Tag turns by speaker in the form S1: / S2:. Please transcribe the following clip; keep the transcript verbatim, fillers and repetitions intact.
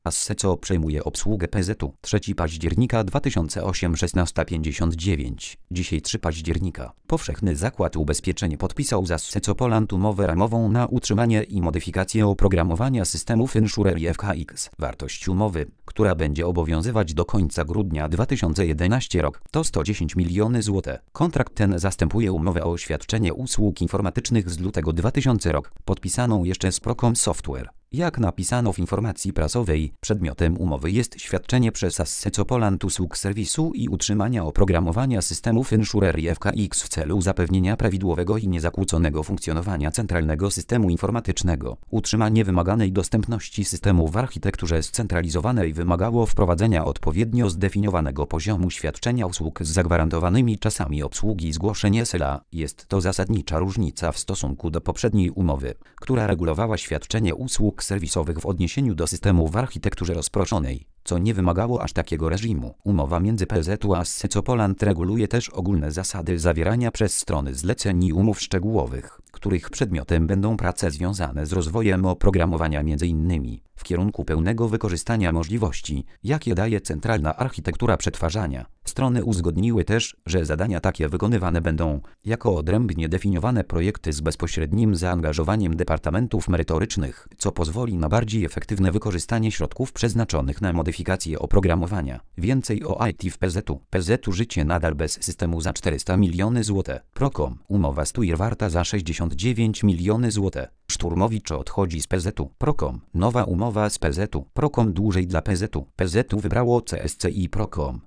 S1: Asseco przejmuje obsługę P Z u. trzeciego października dwa tysiące ósmego, szesnasta pięćdziesiąt dziewięć. Dzisiaj trzeciego października. Powszechny Zakład Ubezpieczeń podpisał z Asseco Poland umowę ramową na utrzymanie i modyfikację oprogramowania systemów Insurer i F K X. Wartość umowy, która będzie obowiązywać do końca grudnia dwa tysiące jedenastego rok, to sto dziesięć milionów złotych. Kontrakt ten zastępuje umowę o świadczenie usług informatycznych z lutego dwa tysiące rok, podpisaną jeszcze z Procom Software. Jak napisano w informacji prasowej, przedmiotem umowy jest świadczenie przez Asseco Poland usług serwisu i utrzymania oprogramowania systemów Insurer i F K X w celu zapewnienia prawidłowego i niezakłóconego funkcjonowania centralnego systemu informatycznego. Utrzymanie wymaganej dostępności systemu w architekturze scentralizowanej wymagało wprowadzenia odpowiednio zdefiniowanego poziomu świadczenia usług z zagwarantowanymi czasami obsługi. Zgłoszenie S L A. Jest to zasadnicza różnica w stosunku do poprzedniej umowy, która regulowała świadczenie usług serwisowych w odniesieniu do systemu w architekturze rozproszonej, co nie wymagało aż takiego reżimu. Umowa między P Z u a Asseco Poland reguluje też ogólne zasady zawierania przez strony zleceń i umów szczegółowych, których przedmiotem będą prace związane z rozwojem oprogramowania m.in. w kierunku pełnego wykorzystania możliwości, jakie daje centralna architektura przetwarzania. Strony uzgodniły też, że zadania takie wykonywane będą jako odrębnie definiowane projekty z bezpośrednim zaangażowaniem departamentów merytorycznych, co pozwoli na bardziej efektywne wykorzystanie środków przeznaczonych na modyfikację oprogramowania. Więcej o I T w P Z u. P Z u życie nadal bez systemu za czterysta milionów złotych. Procom. Umowa z TUIR warta za sześćdziesiąt dziewięć milionów złotych. Szturmowicz odchodzi z P Z u. Procom. Nowa umowa z P Z u. Procom dłużej dla P Z u. P Z u wybrało C S C i Procom.